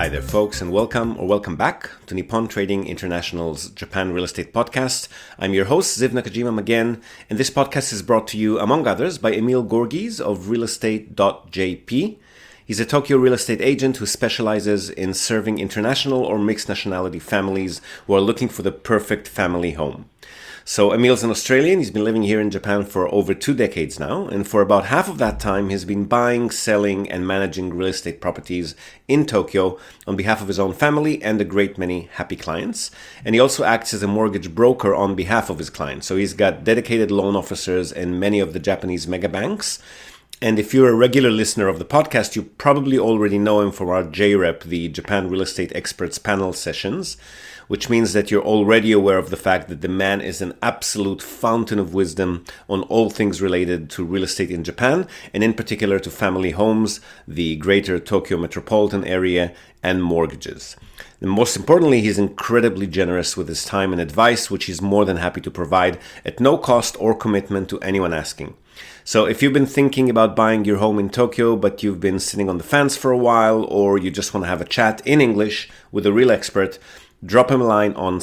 Hi there, folks, and welcome back to Nippon Trading International's Japan Real Estate Podcast. I'm your host, Ziv Nakajima again, and this podcast is brought to you, among others, by Emil Gorgies of realestate.jp. He's a Tokyo real estate agent who specializes in serving international or mixed nationality families who are looking for the perfect family home. So Emil's an Australian. He's been living here in Japan for over 2 decades now, and for about half of that time he's been buying, selling, and managing real estate properties in Tokyo on behalf of his own family and a great many happy clients. And he also acts as a mortgage broker on behalf of his clients. So he's got dedicated loan officers in many of the Japanese mega banks. And if you're a regular listener of the podcast, you probably already know him from our JREP, the Japan Real Estate Experts Panel sessions, which means that you're already aware of the fact that the man is an absolute fountain of wisdom on all things related to real estate in Japan, and in particular to family homes, the greater Tokyo metropolitan area, and mortgages. And most importantly, he's incredibly generous with his time and advice, which he's more than happy to provide at no cost or commitment to anyone asking. So if you've been thinking about buying your home in Tokyo, but you've been sitting on the fence for a while, or you just want to have a chat in English with a real expert, drop him a line on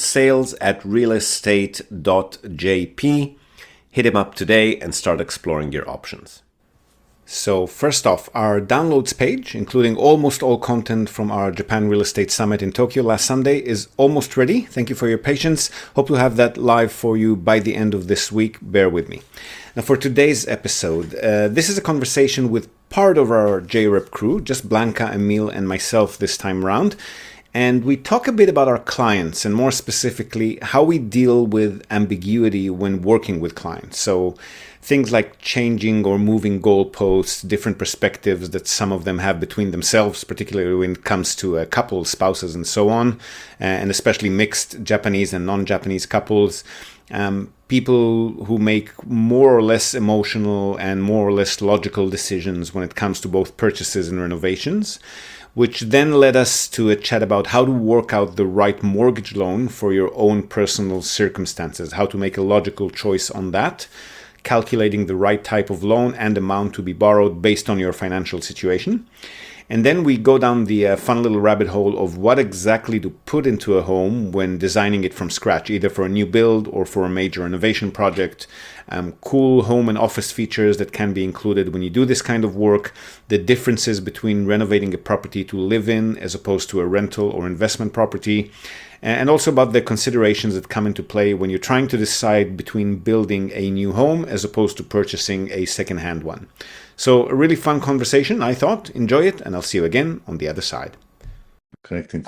sales@realestate.jp. Hit him up today and start exploring your options. So first off, our downloads page, including almost all content from our Japan Real Estate Summit in Tokyo last Sunday, is almost ready. Thank you for your patience. Hope to have that live for you by the end of this week. Bear with me. Now for today's episode, this is a conversation with part of our JREP crew, just Blanca, Emil, and myself this time around. And we talk a bit about our clients and more specifically how we deal with ambiguity when working with clients. So things like changing or moving goalposts, different perspectives that some of them have between themselves, particularly when it comes to couples, spouses, and so on, and especially mixed Japanese and non-Japanese couples. People who make more or less emotional and more or less logical decisions when it comes to both purchases and renovations, which then led us to a chat about how to work out the right mortgage loan for your own personal circumstances, how to make a logical choice on that, calculating the right type of loan and amount to be borrowed based on your financial situation. And then we go down the fun little rabbit hole of what exactly to put into a home when designing it from scratch, either for a new build or for a major renovation project, cool home and office features that can be included when you do this kind of work, the differences between renovating a property to live in as opposed to a rental or investment property, and also about the considerations that come into play when you're trying to decide between building a new home as opposed to purchasing a second-hand one. So a really fun conversation, I thought. Enjoy it, and I'll see you again on the other side. Connecting.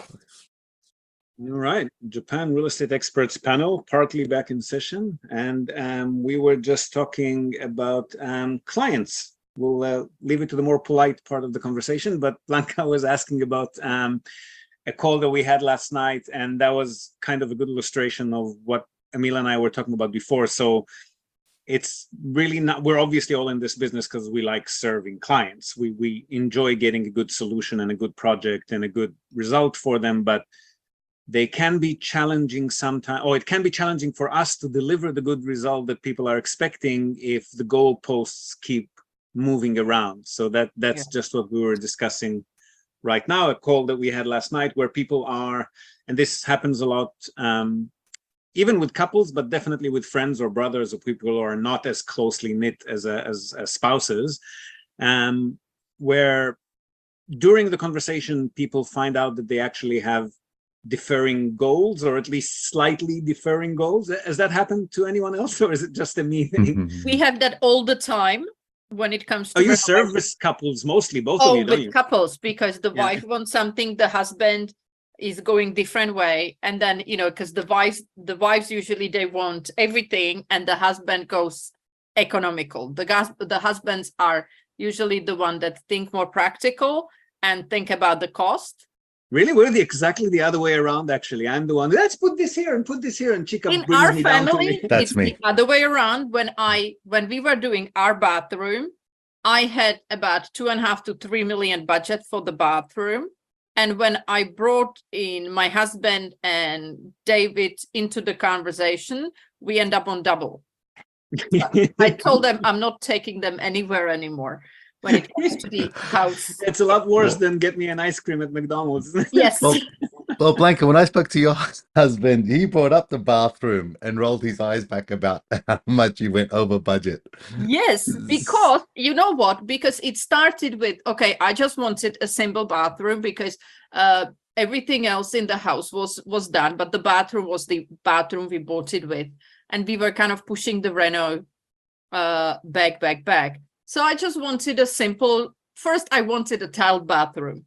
All right, Japan Real Estate Experts Panel, partly back in session, and we were just talking about clients. We'll leave it to the more polite part of the conversation, but Blanca was asking about a call that we had last night, and that was kind of a good illustration of what Emil and I were talking about before. So it's really not, we're obviously all in this business because we like serving clients. We enjoy getting a good solution and a good project and a good result for them, but they can be challenging sometimes, or it can be challenging for us to deliver the good result that people are expecting if the goalposts keep moving around. So that's just what we were discussing right now, a call that we had last night where people are, and this happens a lot, even with couples, but definitely with friends or brothers or people who are not as closely knit as spouses, where during the conversation, people find out that they actually have differing goals, or at least slightly differing goals. Has that happened to anyone else, or is it just a me thing? We have that all the time when it comes to... you service couples mostly, both of you, don't you? Couples, because the wife wants something, the husband is going different way, and then because the wives usually they want everything and the husband goes economical. The husbands are usually the one that think more practical and think about the cost. Really, we're exactly the other way around. Actually, I'm the one. Let's put this here and put this here, and Chica in brings our me down to family. me. That's it's me. the other way around. When we were doing our bathroom, I had about 2.5 to 3 million budget for the bathroom. And when I brought in my husband and David into the conversation, we end up on double. I told them I'm not taking them anywhere anymore. when it comes to the house. It's a lot worse than get me an ice cream at McDonald's. Yes. Well, Blanca, when I spoke to your husband, he brought up the bathroom and rolled his eyes back about how much you went over budget. Yes, because you know what? Because it started with, okay, I just wanted a simple bathroom because everything else in the house was done, but the bathroom was the bathroom we bought it with. And we were kind of pushing the reno back. So I just wanted a simple, first I wanted a tiled bathroom.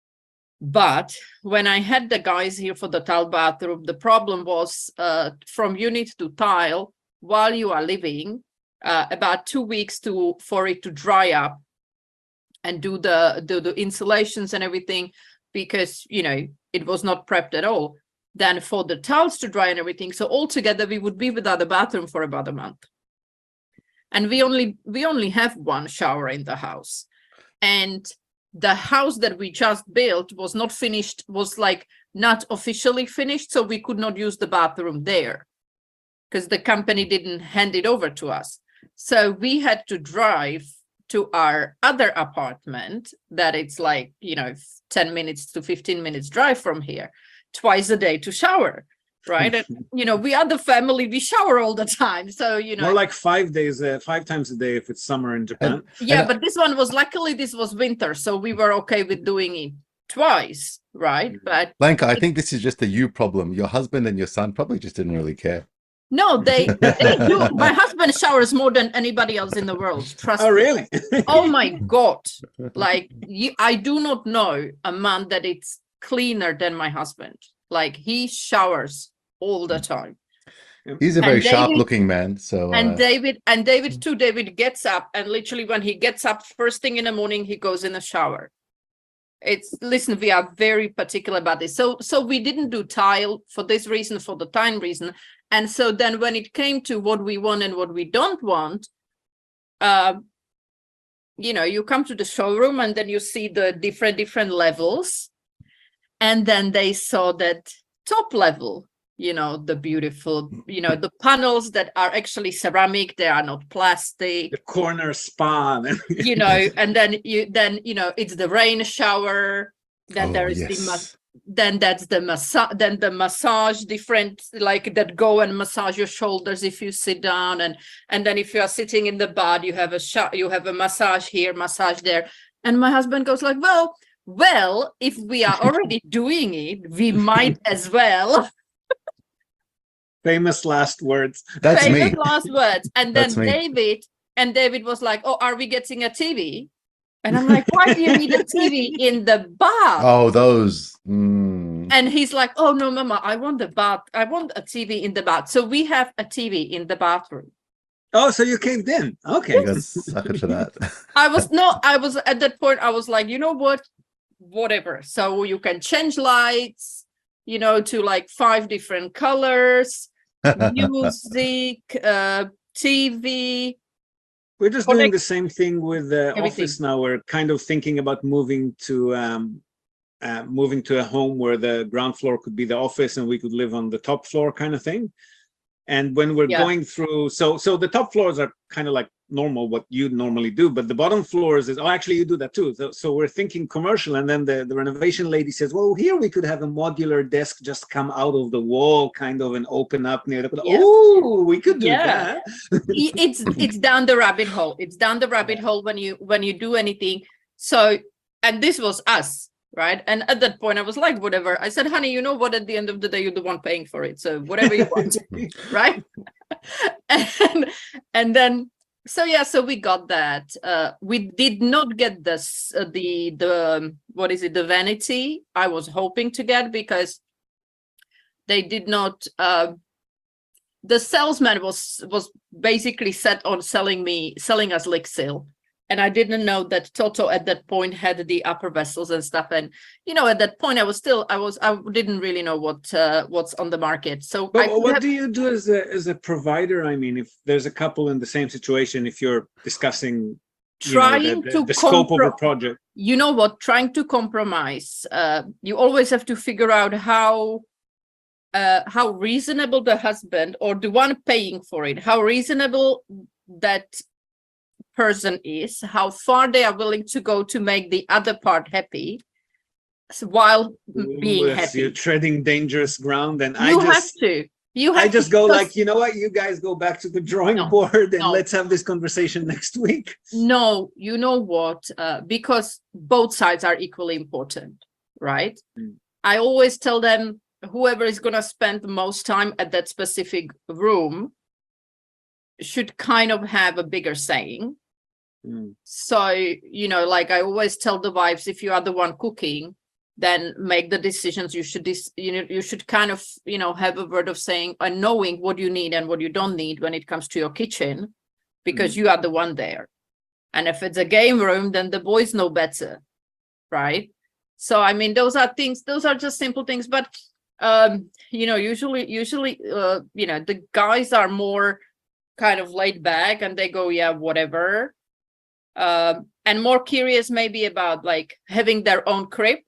But when I had the guys here for the tile bathroom, the problem was from unit to tile, while you are living, about 2 weeks for it to dry up and do the insulations and everything, because, you know, it was not prepped at all. Then for the tiles to dry and everything. So altogether, we would be without a bathroom for about a month. And we only have one shower in the house. And the house that we just built was not finished, was like not officially finished, so we could not use the bathroom there because the company didn't hand it over to us. So we had to drive to our other apartment that it's like, you know, 10 minutes to 15 minutes drive from here, twice a day to shower. Right. And, you know, we are the family, we shower all the time. So, you know, more like 5 days, 5 times a day if it's summer in Japan. But this one was, luckily this was winter, so we were okay with doing it twice, right? But Blanca, I think this is just a you problem. Your husband and your son probably just didn't really care. no, they do. My husband showers more than anybody else in the world. Trust me. Oh, really? Oh my God. Like I do not know a man that it's cleaner than my husband. Like he showers all the time. He's a very sharp looking man. So David too. David gets up, and literally when he gets up first thing in the morning, he goes in the shower. Listen, we are very particular about this. So we didn't do tile for this reason, for the time reason. And so then when it came to what we want and what we don't want, you know, you come to the showroom and then you see the different levels. And then they saw that top level, you know, the beautiful, you know, the panels that are actually ceramic, they are not plastic. The corner spa. You know, and then you know, it's the rain shower. Then there is then that's the massage, then the massage different, like that go and massage your shoulders if you sit down, and then if you are sitting in the bed, you have a massage here, massage there. And my husband goes like, well, if we are already doing it, we might as well. Famous last words. That's Famous me. last words. And then David was like, "Oh, are we getting a TV?" And I'm like, "Why do you need a TV in the bath?" Oh, those. And he's like, "Oh no, Mama, I want a TV in the bath." So we have a TV in the bathroom. Oh, so you caved in. Okay. You got sucker for that. I was at that point, I was like, you know what? Whatever. So you can change lights, you know, to like 5 different colors, music, TV. We're just doing the same thing with the office now. We're kind of thinking about moving to a home where the ground floor could be the office and we could live on the top floor kind of thing. And when we're going through, so the top floors are kind of like normal, what you normally do, but the bottom floors is, actually you do that too. So we're thinking commercial, and then the renovation lady says, well, here we could have a modular desk just come out of the wall kind of and open up near the, oh, we could do that. It's down the rabbit hole. It's down the rabbit hole when you do anything. So, and this was us. Right. And at that point, I was like, whatever. I said, honey, you know what? At the end of the day, you're the one paying for it. So whatever you want. Right. And then, so we got that. We did not get this, the what is it? The vanity I was hoping to get, because they did not, the salesman was basically set on selling us Lixil. And I didn't know that Toto at that point had the upper vessels and stuff. And, you know, at that point I didn't really know what's on the market. So what do you do as a provider? I mean, if there's a couple in the same situation, if you're discussing the scope of a project, you know what, trying to compromise, you always have to figure out how reasonable the husband or the one paying for it, how reasonable that person is, how far they are willing to go to make the other part happy while being Yes, you're happy. treading dangerous ground, and You have to. You have I just to, go because- like, you know what? You guys go back to the drawing No, board and no. let's have this conversation next week. No, you know what? Because both sides are equally important, right? Mm. I always tell them whoever is going to spend the most time at that specific room should kind of have a bigger saying. Mm. So, you know, like I always tell the wives, if you are the one cooking, then make the decisions. You should, you should kind of, you know, have a word of saying and knowing what you need and what you don't need when it comes to your kitchen, because you are the one there. And if it's a game room, then the boys know better, right? So, I mean, those are things, those are just simple things. But, you know, usually, you know, the guys are more kind of laid back and they go, yeah, whatever. And more curious maybe about like having their own crib.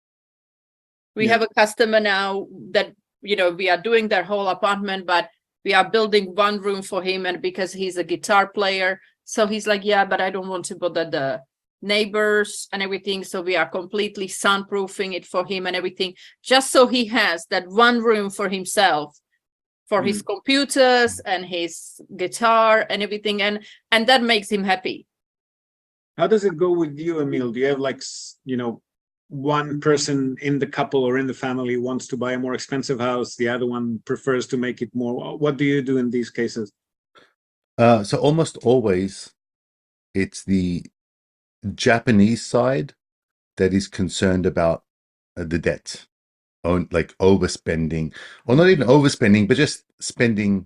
We Yeah. have a customer now that, you know, we are doing their whole apartment, but we are building one room for him, and because he's a guitar player, so he's like, yeah, but I don't want to bother the neighbors and everything, so we are completely soundproofing it for him and everything, just so he has that one room for himself, for his computers and his guitar and everything, and that makes him happy. How does it go with you, Emil? Do you have like, you know, one person in the couple or in the family wants to buy a more expensive house, the other one prefers to make it more? What do you do in these cases? So almost always it's the Japanese side that is concerned about the debt, like overspending, or not even overspending, but just spending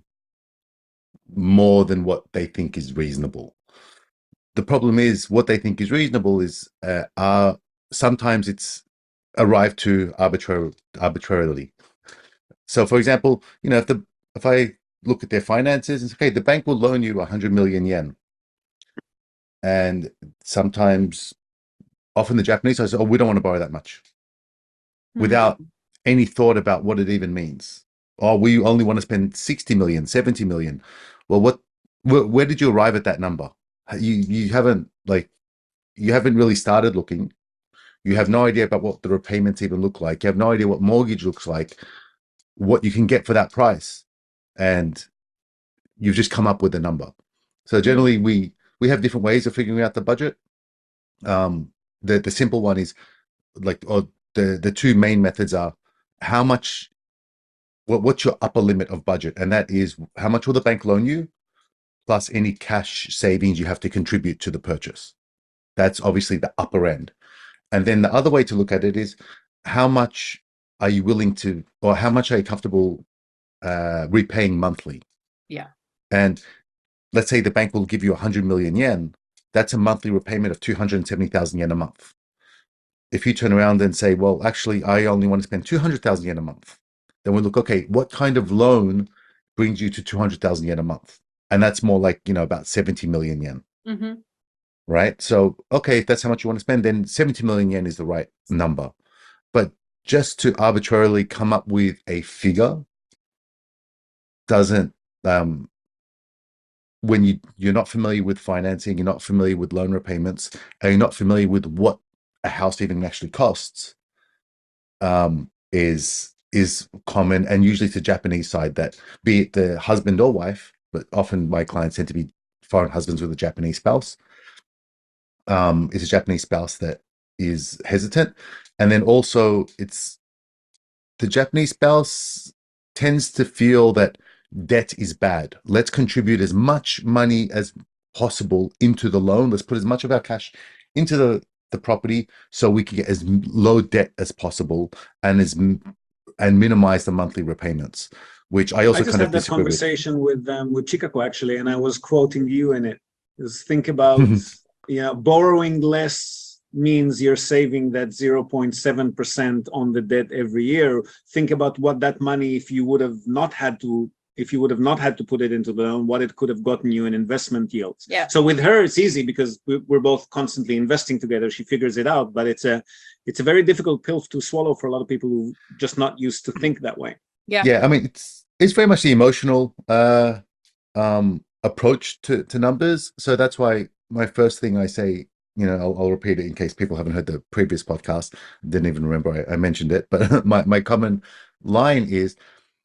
more than what they think is reasonable. The problem is what they think is reasonable is sometimes it's arrived to arbitrarily. So, for example, you know, if I look at their finances, it's okay. The bank will loan you 100 million yen, and sometimes, often the Japanese say, "Oh, we don't want to borrow that much," without any thought about what it even means. Oh, we only want to spend 60 million, 70 million. Well, where did you arrive at that number? You haven't really started looking. You have no idea about what the repayments even look like. You have no idea what mortgage looks like, what you can get for that price. And you've just come up with a number. So generally we have different ways of figuring out the budget. The simple one is like, or the two main methods are how much, what's your upper limit of budget? And that is how much will the bank loan you plus any cash savings you have to contribute to the purchase. That's obviously the upper end. And then the other way to look at it is how much are you willing to, or how much are you comfortable repaying monthly? Yeah. And let's say the bank will give you 100 million yen. That's a monthly repayment of 270,000 yen a month. If you turn around and say, well, actually, I only want to spend 200,000 yen a month, then we look, okay, what kind of loan brings you to 200,000 yen a month? And that's more like, you know, about 70 million yen. Mm-hmm. Right? So, okay, if that's how much you want to spend, then 70 million yen is the right number. But just to arbitrarily come up with a figure doesn't, when you're not familiar with financing, you're not familiar with loan repayments, and you're not familiar with what a house even actually costs, is common, and usually it's the Japanese side that, be it the husband or wife, but often my clients tend to be foreign husbands with a Japanese spouse, is a Japanese spouse that is hesitant. And then also it's the Japanese spouse tends to feel that debt is bad. Let's contribute as much money as possible into the loan. Let's put as much of our cash into the property so we can get as low debt as possible and minimize the monthly repayments, which I also I just kind of had that disagree with. conversation with Chikako actually, and I was quoting you in it. Just think about, you know, borrowing less means you're saving that 0.7% on the debt every year. Think about what that money, if you would have not had to put it into the loan, what it could have gotten you in investment yields. Yeah. So with her, it's easy because we're both constantly investing together. She figures it out, but it's a very difficult pill to swallow for a lot of people who just not used to think that way. Yeah, I mean, it's very much the emotional approach to numbers. So that's why my first thing I say, I'll repeat it in case people haven't heard the previous podcast. Didn't even remember I mentioned it, but my common line is,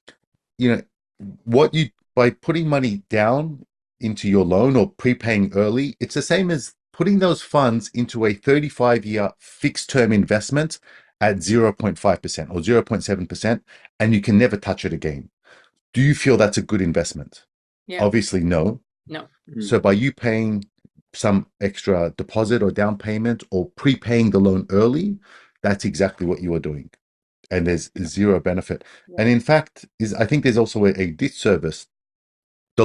by putting money down into your loan or prepaying early, it's the same as putting those funds into a 35-year fixed term investment at 0.5% or 0.7%, and you can never touch it again. Do you feel that's a good investment? Yeah. Obviously, no. No. So by you paying some extra deposit or down payment or prepaying the loan early, that's exactly what you are doing. And there's zero benefit. Yeah. And in fact, I think there's also a disservice. The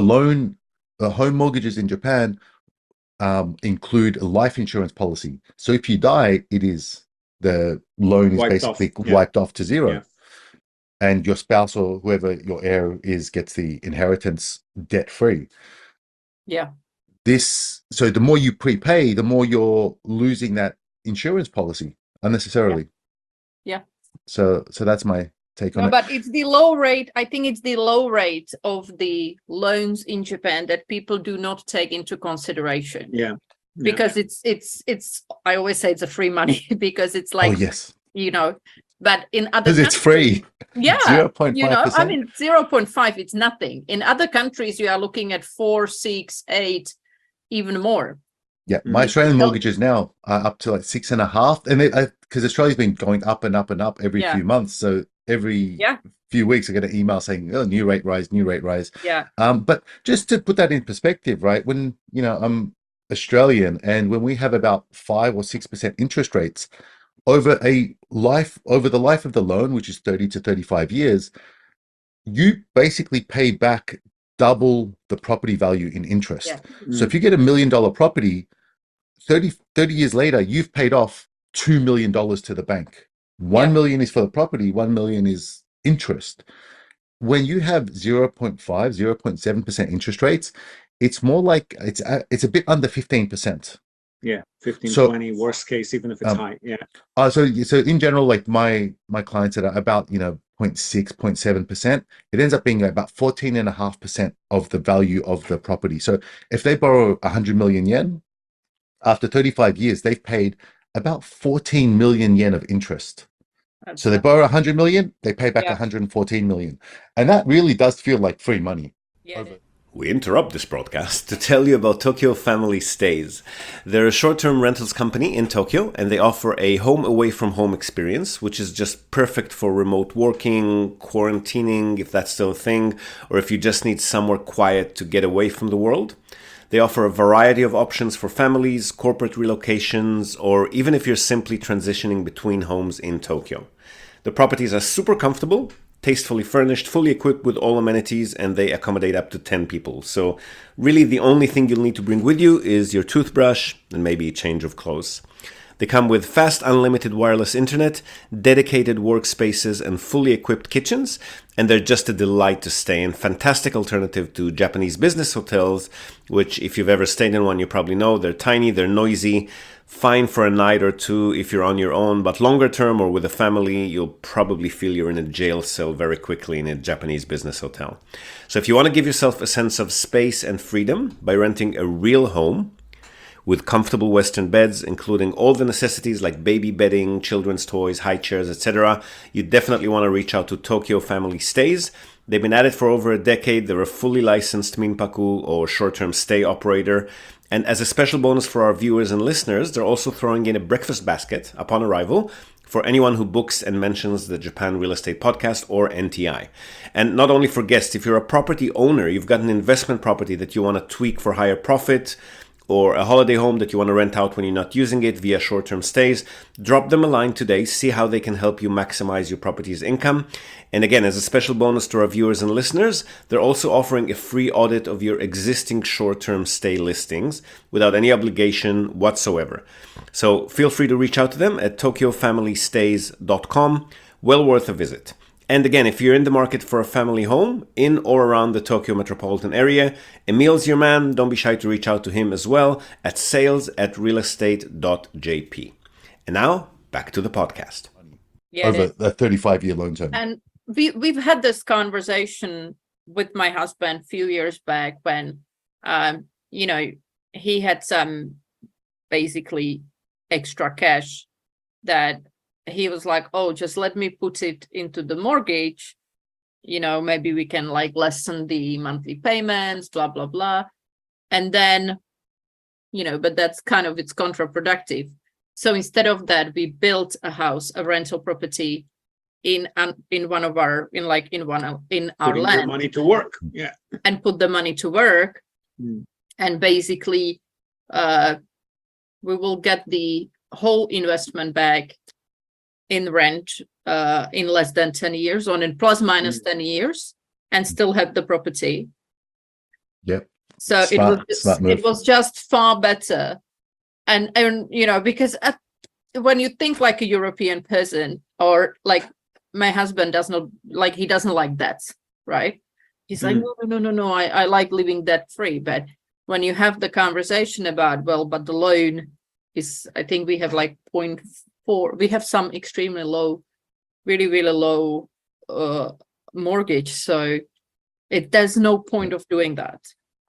home mortgages in Japan include a life insurance policy. So if you die, the loan is basically wiped off to zero. Yeah. And your spouse or whoever your heir is gets the inheritance debt free. Yeah. So the more you prepay, the more you're losing that insurance policy unnecessarily. Yeah. So that's my take on it. But it's the low rate. I think it's the low rate of the loans in Japan that people do not take into consideration. Yeah. Because it's I always say it's a free money because it's like, oh yes, but in other because it's free. Yeah. 0.5%. I mean 0.5, it's nothing. In other countries, you are looking at 4, 6, 8, even more. Yeah, my Australian mortgages now are up to like 6.5, and because Australia's been going up and up and up every few months. So every few weeks, I get an email saying, "Oh, new rate rise, new rate rise." Yeah. But just to put that in perspective, right? When I'm Australian, and when we have about 5 or 6% interest rates over the life of the loan, which is 30 to 35 years, you basically pay back double the property value in interest. Yeah. So if you get $1 million property, 30 years later, you've paid off $2 million to the bank. 1 million is for the property, 1 million is interest. When you have 0.5, 0.7% interest rates, it's more like it's a bit under 15%. Yeah, 15, 20, worst case, even if it's high. Yeah. So in general, like my clients that are about 0.6, 0.7%, it ends up being about 14.5% of the value of the property. So if they borrow 100 million yen, after 35 years, they've paid about 14 million yen of interest. So they borrow 100 million, they pay back 114 million. And that really does feel like free money. Yeah. We interrupt this broadcast to tell you about Tokyo Family Stays. They're a short-term rentals company in Tokyo, and they offer a home away from home experience, which is just perfect for remote working, quarantining, if that's still a thing, or if you just need somewhere quiet to get away from the world. They offer a variety of options for families, corporate relocations, or even if you're simply transitioning between homes in Tokyo. The properties are super comfortable, tastefully furnished, fully equipped with all amenities, and they accommodate up to 10 people. So really the only thing you'll need to bring with you is your toothbrush and maybe a change of clothes. They come with fast, unlimited wireless internet, dedicated workspaces, and fully equipped kitchens, and they're just a delight to stay in. Fantastic alternative to Japanese business hotels, which if you've ever stayed in one, you probably know they're tiny, they're noisy, fine for a night or two if you're on your own, but longer term or with a family, you'll probably feel you're in a jail cell very quickly in a Japanese business hotel. So if you want to give yourself a sense of space and freedom by renting a real home, with comfortable Western beds, including all the necessities like baby bedding, children's toys, high chairs, etc., you definitely want to reach out to Tokyo Family Stays. They've been at it for over a decade. They're a fully licensed Minpaku or short-term stay operator. And as a special bonus for our viewers and listeners, they're also throwing in a breakfast basket upon arrival for anyone who books and mentions the Japan Real Estate Podcast or NTI. And not only for guests, if you're a property owner, you've got an investment property that you want to tweak for higher profit, or a holiday home that you want to rent out when you're not using it via short-term stays, drop them a line today, see how they can help you maximize your property's income. And again, as a special bonus to our viewers and listeners, they're also offering a free audit of your existing short-term stay listings without any obligation whatsoever. So feel free to reach out to them at tokyofamilystays.com. Well worth a visit. And again, if you're in the market for a family home in or around the Tokyo metropolitan area, Emil's your man. Don't be shy to reach out to him as well at sales@realestate.jp. And now, back to the podcast. Yeah, over a 35-year loan term. And we've had this conversation with my husband a few years back when, he had some basically extra cash that he was like, oh, just let me put it into the mortgage. Maybe we can like lessen the monthly payments, blah, blah, blah. And then, but that's kind of, it's counterproductive. So instead of that, we built a house, a rental property in our Putting your land, money to work. Yeah. and put the money to work. And basically, we will get the whole investment back in rent in less than 10 years, or in plus minus 10 years, and still have the property. Yep. So Smart move. it was just far better. And because when you think like a European person, or like my husband doesn't like that, right? He's like, no, I like living debt free. But when you have the conversation about, but the loan is, I think we have like 0.4, we have some extremely low, really, really low mortgage. So there's no point of doing that.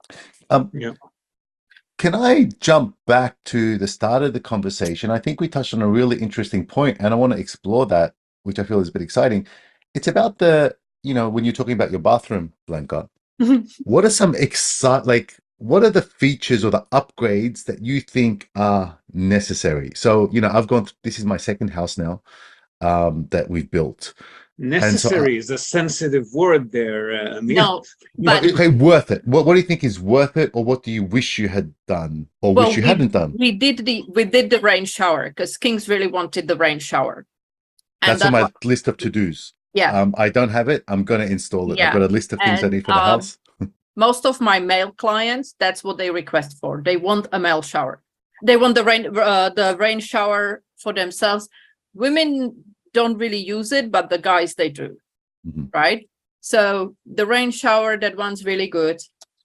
Can I jump back to the start of the conversation? I think we touched on a really interesting point, and I want to explore that, which I feel is a bit exciting. It's about when you're talking about your bathroom, Blanka, what are some what are the features or the upgrades that you think are necessary? So, this is my second house now that we've built. Necessary is a sensitive word there, Amir. No, but okay, worth it. What do you think is worth it, or what do you wish you had done, or wish you hadn't done? We did the rain shower because Kings really wanted the rain shower. And that's on my list of to-dos. Yeah. I don't have it. I'm going to install it. Yeah. I've got a list of things I need for the house. Most of my male clients, that's what they request for. They want a male shower. They want the rain shower for themselves. Women don't really use it, but the guys, they do. Right? So the rain shower, that one's really good.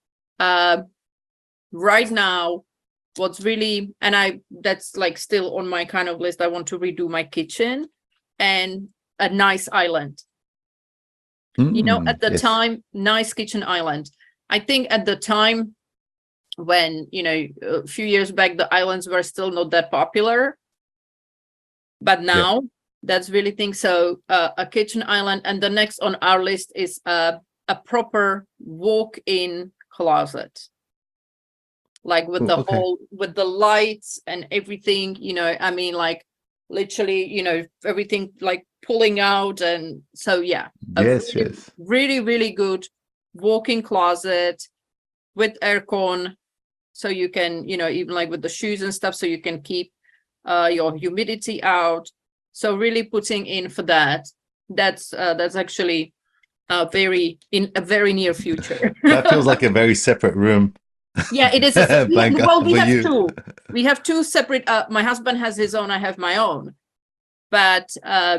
Right now, what's really, that's like still on my kind of list, I want to redo my kitchen and a nice island. At the time, nice kitchen island. I think at the time when, a few years back, the islands were still not that popular. But now that's really thing. So a kitchen island. And the next on our list is a proper walk-in closet. Like with with the lights and everything, like literally, everything like pulling out. And so, really, really good walk-in closet with aircon. So you can, even like with the shoes and stuff, so you can keep your humidity out. So really putting in for that. That's actually in a very near future. That feels like a very separate room. Yeah, it is. Blanka, well, we have you. two. We have two separate. My husband has his own. I have my own. But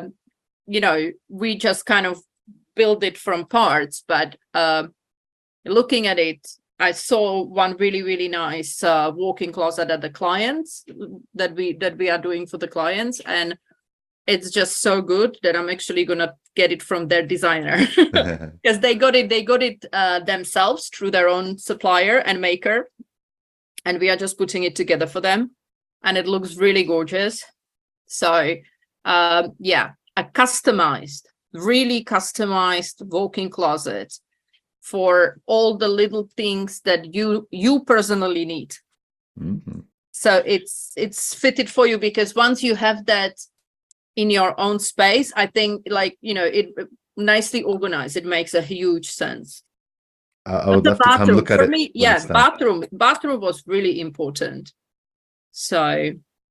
we just kind of build it from parts. But looking at it, I saw one really, really nice walk-in closet at the clients that we are doing for the clients, and it's just so good that I'm actually gonna get it from their designer because they got it themselves through their own supplier and maker, and we are just putting it together for them, and it looks really gorgeous. So a really customized walk-in closet for all the little things that you personally need. So it's fitted for you, because once you have that in your own space, I think it nicely organized, it makes a huge sense. I would love to come look at it. For me, bathroom was really important. So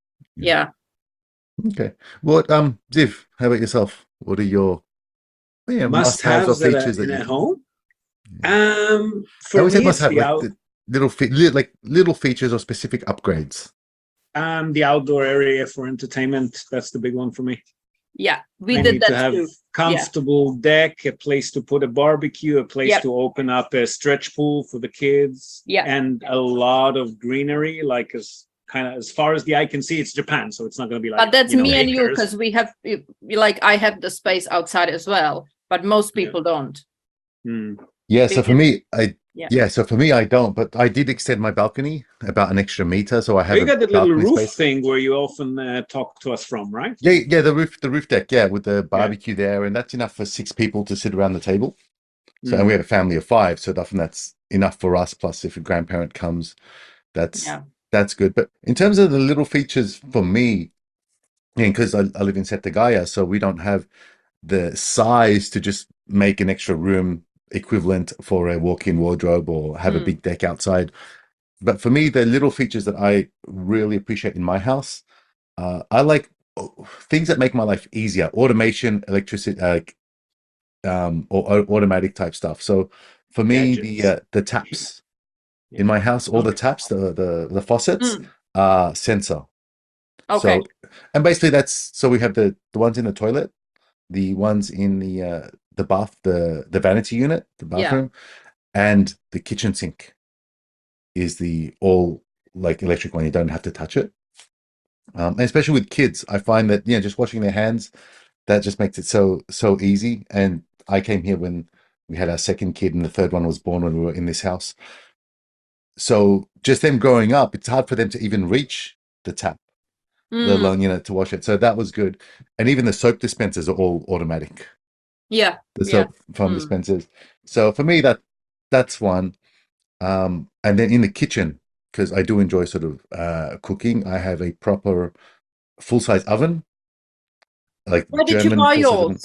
okay. What Ziv, how about yourself? What are your must-haves or features in a home? For me, must have little features or specific upgrades. The outdoor area for entertainment, that's the big one for me. Yeah, I did need that to have too. Comfortable deck, a place to put a barbecue, a place to open up a stretch pool for the kids, and a lot of greenery, like as far as the eye can see. It's Japan, so it's not going to be like. But that's me and you, because we have I have the space outside as well, but most people don't. Yeah, so for me, Yeah, so for me, I don't, but I did extend my balcony about an extra meter, so I have You a got that little balcony roof space. thing where you often talk to us from, right? Yeah, the roof deck, yeah, with the Yeah. barbecue there, and that's enough for 6 people to sit around the table. So, Mm. and we have a family of 5, so often that's enough for us. Plus, if a grandparent comes, Yeah. that's good. But in terms of the little features for me, because I live in Setagaya, so we don't have the size to just make an extra room equivalent for a walk-in wardrobe or have a Mm. big deck outside. But for me, the little features that I really appreciate in my house, I like things that make my life easier: automation, electricity, or automatic type stuff. So for me, Gadgets. the taps Yeah. in my house, all the Okay. taps, the faucets, Mm. are sensor. Okay. So, and basically so we have the ones in the toilet, the ones in the bath, the vanity unit, the Yeah. bathroom, and the kitchen sink is the all like electric one. You don't have to touch it. And especially with kids, I find that just washing their hands, that just makes it so easy. And I came here when we had our second kid, and the third one was born when we were in this house. So just them growing up, it's hard for them to even reach the tap, let Mm. alone to wash it. So that was good. And even the soap dispensers are all automatic. Yeah. The Yeah. soap from Mm. dispensers. So for me, that's one. And then in the kitchen, because I do enjoy sort of cooking, I have a proper full-size oven, like Where did you German buy full-size oven. yours?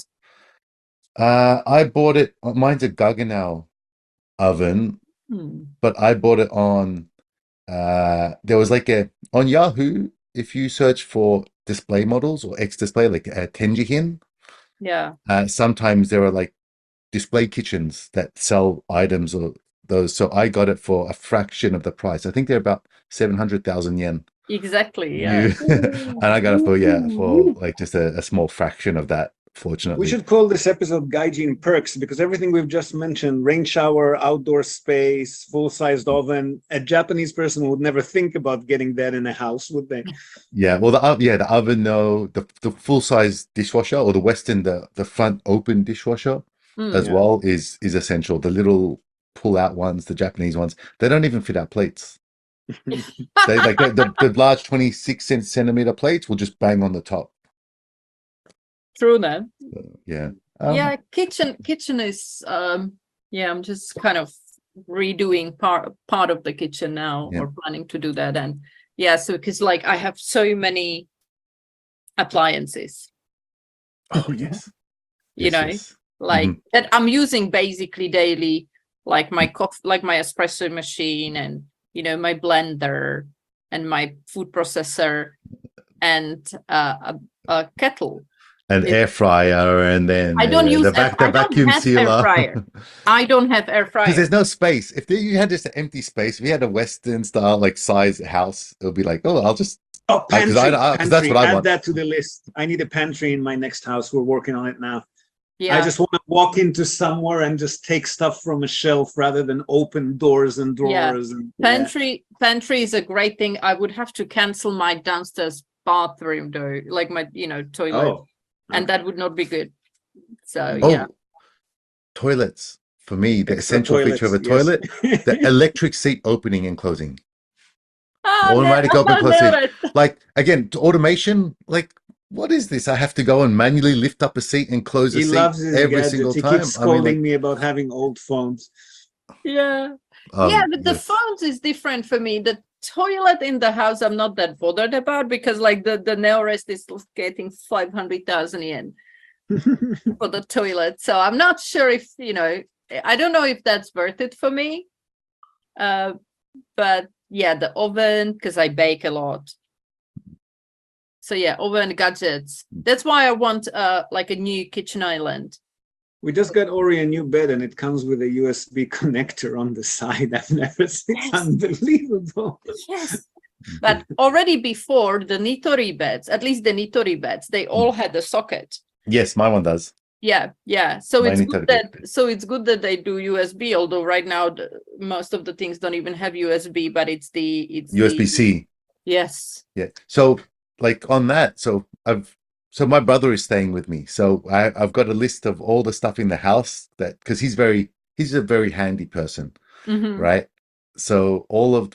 I bought it. Mine's a Gaggenau oven, Hmm. but I bought it on. There was like on Yahoo. If you search for display models or X display, like Tenjihin, Yeah. sometimes there are like display kitchens that sell items or those. So I got it for a fraction of the price. I think they're about 700,000 yen Exactly. Yeah. new, and I got it for like just a small fraction of that. We Fortunately, should call this episode Gaijin Perks because everything we've just mentioned, rain shower, outdoor space, full-sized oven, a Japanese person would never think about getting that in a house, would they? yeah. Well, the oven, no, the full size dishwasher or the Western, the front open dishwasher Mm. as Yeah. well is essential. The little pull out ones, the Japanese ones, they don't even fit our plates. They like the large 26 centimeter plates will just bang on the top. True then. Yeah. Yeah. Kitchen is yeah, I'm just kind of redoing part of the kitchen now, Yeah. or planning to do that. And yeah, so because like I have so many appliances, Oh yes. you know, Yes. like Mhm. that I'm using basically daily, like my like my espresso machine, and my blender, and my food processor, and a kettle. An air fryer, and then I don't use the I don't vacuum have air sealer. fryer. I don't have air Because fryer. there's no space. If you had just an empty space, if you had a Western style like size house, it would be like, oh, I'll just Oh, because pantry. that's what I Add want. that to the list. I need a pantry in my next house. We're working on it now. I Yeah, just want to walk into somewhere and just take stuff from a shelf rather than open doors and drawers. And pantry is a great thing. I would have to cancel my downstairs bathroom though, like my toilet, Oh, and that would not be good. So Oh, yeah. toilets. For me, the extra essential feature of a toilets, toilet, the electric seat opening and closing. Oh, Automatic open close seat. no. Like again, to automation, like what is this? I have to go and manually lift up a seat and close a He seat loves his every gadgets. single He time. keeps I mean, scolding like, me about having old phones. Yeah. Yeah, but the yes. phones is different for me. The toilet in the house I'm not that bothered about, because like the Neorest is getting 500,000 yen for the toilet. So I'm not sure if, I don't know if that's worth it for me. But yeah, the oven, because I bake a lot. So yeah, oven, gadgets. That's why I want like a new kitchen island. We just got Ori a new bed and it comes with a USB connector on the side. I've never seen. It's Yes. unbelievable. Yes. But already before the Nitori beds, at least the Nitori beds, they all had a socket. Yes, my one does. Yeah. So My it's Nitori good bed. it's good that they do USB, although right now most of the things don't even have USB, but it's USB-C. Yes. Yeah. So like on that, so my brother is staying with me. So I've got a list of all the stuff in the house that because he's a very handy person. Mhm. right? So all of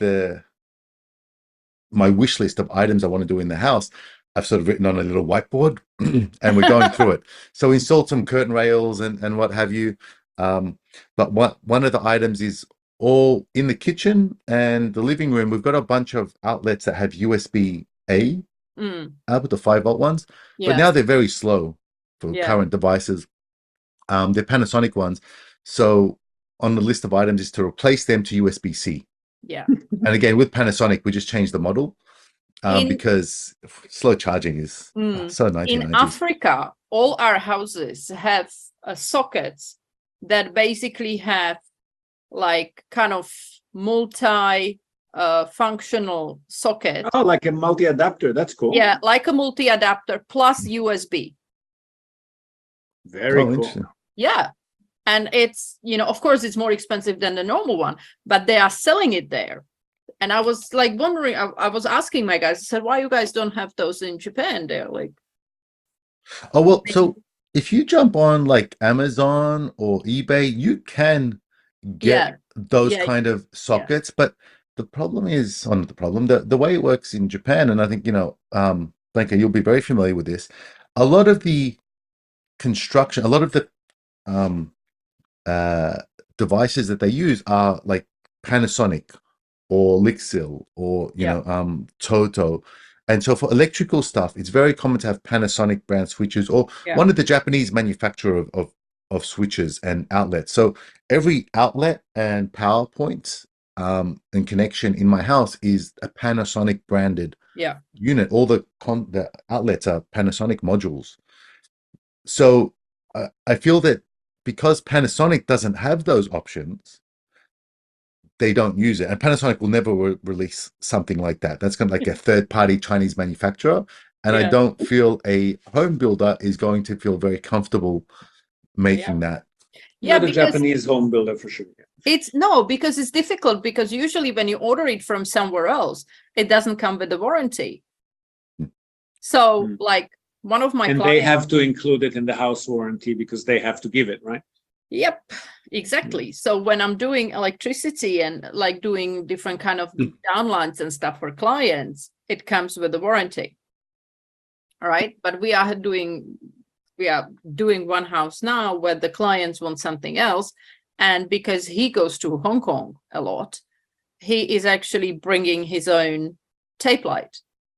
my wish list of items I want to do in the house, I've sort of written on a little whiteboard, and we're going through it. So we installed some curtain rails and what have you. But one of the items is all in the kitchen and the living room. We've got a bunch of outlets that have USB-A Mm. with the 5-volt ones, but Yes. now they're very slow for Yeah. current devices. They're Panasonic ones. So on the list of items is to replace them to USB-C. Yeah. And again, with Panasonic, we just changed the model In- because slow charging is so In 1990s. Africa, all our houses have sockets that basically have like kind of multi functional socket. Oh, like a multi-adapter. That's cool. Yeah, like a multi adapter plus USB. Very cool. Interesting. Yeah. And it's, of course, it's more expensive than the normal one, but they are selling it there. And I was like wondering, I was asking my guys, I said, why you guys don't have those in Japan? They're like, Oh, well, so if you jump on like Amazon or eBay, you can get those Yeah. kind of sockets, but the problem is, not the problem, the way it works in Japan, and I think, Blanca, you'll be very familiar with this. A lot of the construction, a lot of the devices that they use are like Panasonic or Lixil or Toto. And so for electrical stuff, it's very common to have Panasonic brand switches or one of the Japanese manufacturer of switches and outlets. So every outlet and power point and connection in my house is a Panasonic branded unit. All the outlets are Panasonic modules. So I feel that because Panasonic doesn't have those options, they don't use it. And Panasonic will never release something like that. That's kind of like a third-party Chinese manufacturer. And I don't feel a home builder is going to feel very comfortable making that. Yeah, Not a because Japanese home builder for sure. because it's difficult, because usually when you order it from somewhere else, it doesn't come with the warranty. So like one of my clients, they have to include it in the house warranty because they have to give it, right? Yep, exactly. So when I'm doing electricity and like doing different kind of downlines and stuff for clients, it comes with the warranty. All right. But we are doing one house now where the clients want something else. And because he goes to Hong Kong a lot, he is actually bringing his own tape light,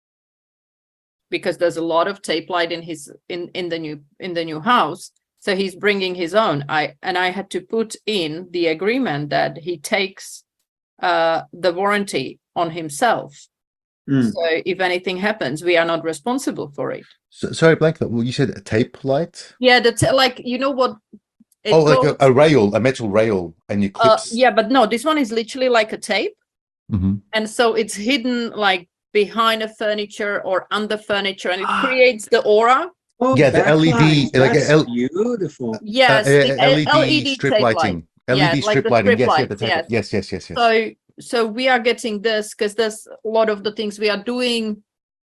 because there's a lot of tape light in the new house. So he's bringing his own. I had to put in the agreement that he takes the warranty on himself. So if anything happens, we are not responsible for it. So, sorry, Blanca, well, you said a tape light? Yeah, like, you know what? Like a rail, a metal rail, and you clips. Yeah, but no, this one is literally like a tape. Mm-hmm. And so it's hidden like behind a furniture or under furniture, and it creates the aura. Oh, yeah, the LED, that's beautiful. Yes, LED strip lighting. LED strip lighting. Yes. So we are getting this because there's a lot of the things we are doing.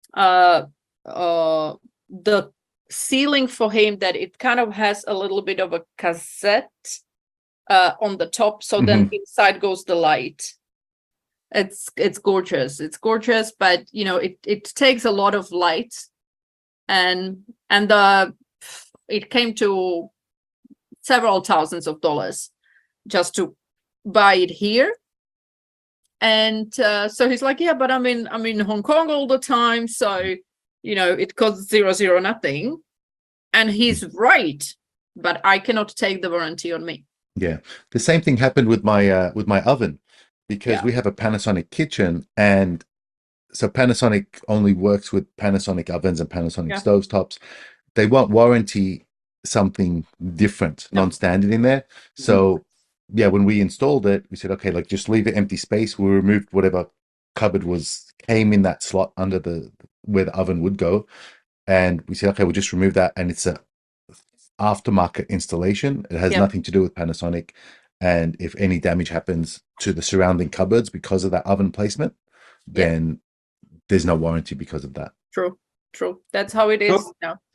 The ceiling for him, that it kind of has a little bit of a cassette on the top. So then inside goes the light. It's gorgeous. It's gorgeous, but it takes a lot of light, and it came to several thousands of dollars just to buy it here. And so he's like, yeah, but I'm in Hong Kong all the time, so it costs zero nothing. And he's right, but I cannot take the warranty on me. Yeah, the same thing happened with my oven, because we have a Panasonic kitchen, and so Panasonic only works with Panasonic ovens and Panasonic stovetops. They won't warranty something different, non-standard in there. So when we installed it, we said, okay, like just leave it empty space. We removed whatever cupboard came in that slot under where the oven would go. And we said, okay, we'll just remove that. And it's a aftermarket installation. It has nothing to do with Panasonic. And if any damage happens to the surrounding cupboards because of that oven placement, then there's no warranty because of that. True. That's how it is now.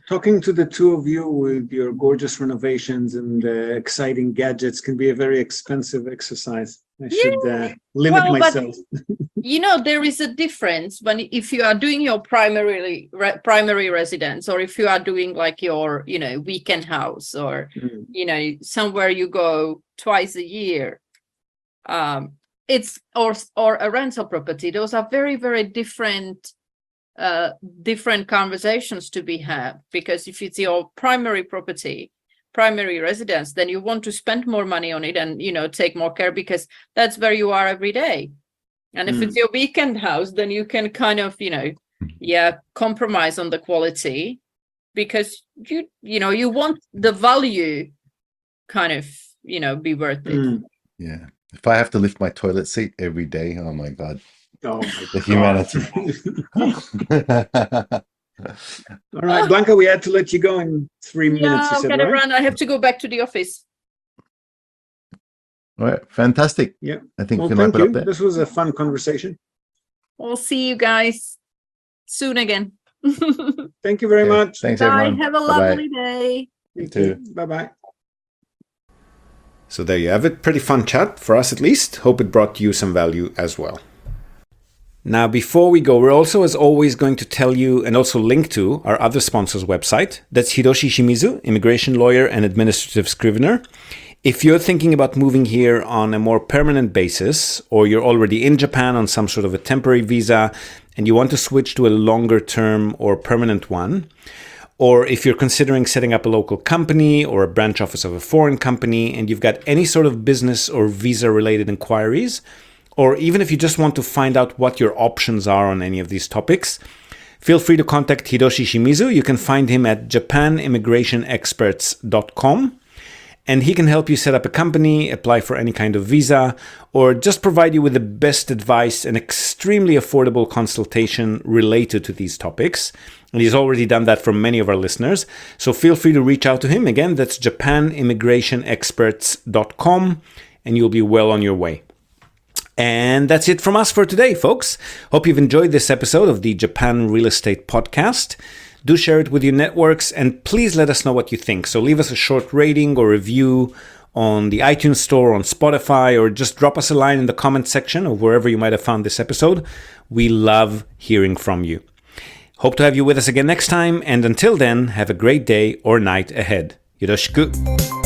Talking to the two of you with your gorgeous renovations and exciting gadgets can be a very expensive exercise. I should limit Well, but- myself. There is a difference if you are doing your primary residence, or if you are doing like your, weekend house, or, somewhere you go twice a year. It's or a rental property. Those are very, very different conversations to be had, because if it's your primary residence, then you want to spend more money on it and take more care, because that's where you are every day. And if it's your weekend house, then you can kind of compromise on the quality, because you want the value kind of be worth it. Yeah. If I have to lift my toilet seat every day, oh my God. Oh my The God. All right, Blanca, we had to let you go in 3 minutes. Yeah, You I'm said, gonna right? run. I have to go back to the office. All right, fantastic. Yeah. I think Well, we can thank wrap it you. up there. This was a fun conversation. We'll see you guys soon again. Thank you very Okay, much. Thanks, Bye. everyone. Have a Bye-bye. lovely day. You too. Bye-bye. So there you have it. Pretty fun chat, for us at least. Hope it brought you some value as well. Now, before we go, we're also, as always, going to tell you and also link to our other sponsor's website. That's Hiroshi Shimizu, immigration lawyer and administrative scrivener. If you're thinking about moving here on a more permanent basis, or you're already in Japan on some sort of a temporary visa and you want to switch to a longer term or permanent one, or if you're considering setting up a local company or a branch office of a foreign company and you've got any sort of business or visa related inquiries, or even if you just want to find out what your options are on any of these topics, feel free to contact Hiroshi Shimizu. You can find him at japanimmigrationexperts.com. And he can help you set up a company, apply for any kind of visa, or just provide you with the best advice and extremely affordable consultation related to these topics. And he's already done that for many of our listeners. So feel free to reach out to him. Again, that's japanimmigrationexperts.com, and you'll be well on your way. And that's it from us for today, folks. Hope you've enjoyed this episode of the Japan Real Estate Podcast. Do share it with your networks, and please let us know what you think. So leave us a short rating or review on the iTunes Store, on Spotify, or just drop us a line in the comment section of wherever you might have found this episode. We love hearing from you. Hope to have you with us again next time, and until then, have a great day or night ahead. Yoroshiku.